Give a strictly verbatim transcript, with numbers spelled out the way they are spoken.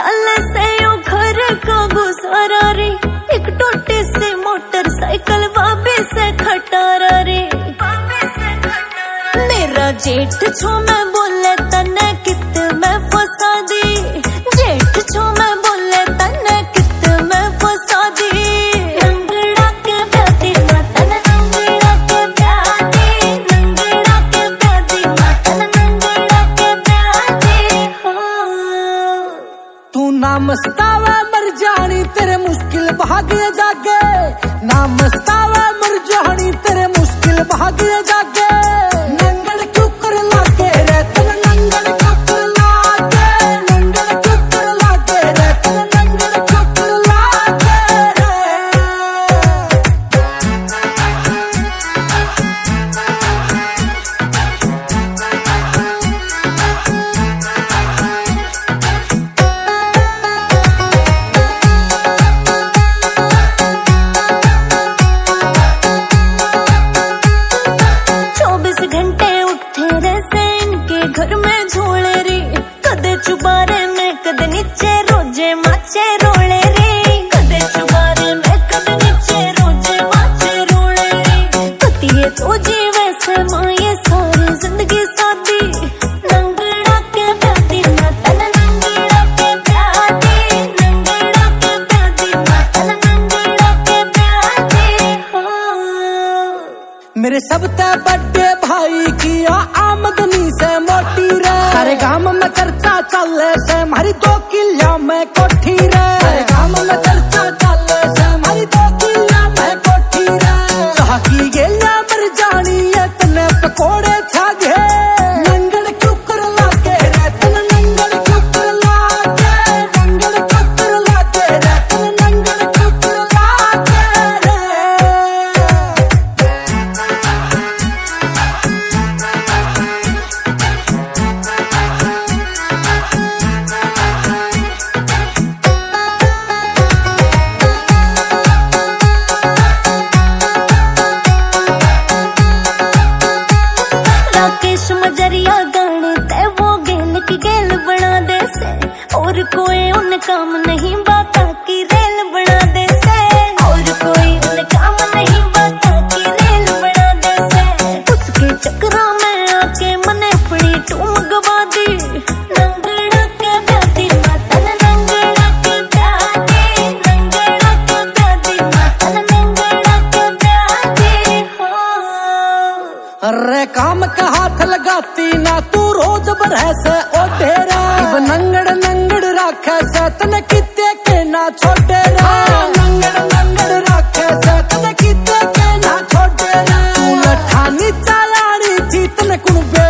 चले से यो घर का गुजारा रे, एक टोटे से मोटरसाइकिल वाबे से खटारा रे। मेरा जेठ छो मैं बोले तने कित मैं फसा दी, जेठ छो मैं बोले तने कित मैं फसा दी। नंगड़ा के प्यादी मातन नंगड़ा के प्यादी, नंगड़ा के प्यादी मातन नंगड़ा के प्यादी हो। तू ना मस्तावा मर जानी तेरे मुश्किल भाग्य जागे, ना मस्तावा मर जानी तेरे मुश्किल भाग्य जागे। नंगड़ क्यों कर लागे रे तेरे नंगड़ क्यों कर लागे, नंगड़ क्यों कर लागे रे तेरे नंगड़ क्यों कर लागे रे। घर में झोले रे, कदे चुबारे में कदे नीचे रोजे माचे रोले रे, कदे चुबारे में कदे नीचे रोजे माचे रोले रे। पतिये तो जीवे से माँ ये सारी जिंदगी सादी। नंगड़ा के प्यादी मातन नंगड़ा के प्यादी, नंगड़ा के प्यादी मातन नंगड़ा के प्यादी हो। मेरे सबसे बड़े भाई की आमदनी से मोटी रे, सारे गांव में चर्चा चले से हमारी दो किल्ला में कोठी रे, सारे गांव में चर्चा चले से हमारी दो किल्ला में कोठी रे। चाह की गेला मर जानी है तने पकोड़े छागे, नंगड़ क्यों कर लागे रे तने नंगड़ क्यों कर लागे, नंगड़ क्यों कर लागे रे तने नंगड़ क्यों कर लागे रे। मजरिया गाने ते वो गेल की गेल बना दे से, और कोई उन काम नहीं बाता की रेल बना दे से, और कोई उन काम नहीं बाता की रेल बना दे से। उसके चक्रा में आके मने अपनी टूम गवा दी। नंगड़ा के प्यादी मातन नंगड़ा के प्यादी, नंगड़ा के प्यादी मातन नंगड़ा के प्यादी हो। अरे काम का हाथ लगाती ना तू रोज बरह से ओ ढेरा, अब नंगड़ नंगड़ राखे से तने किते के ना छोड़े रा, नंगड़ नंगड़ राखे से तने किते के ना छोड़े रा। तू लठानी चालानी थी तने कुण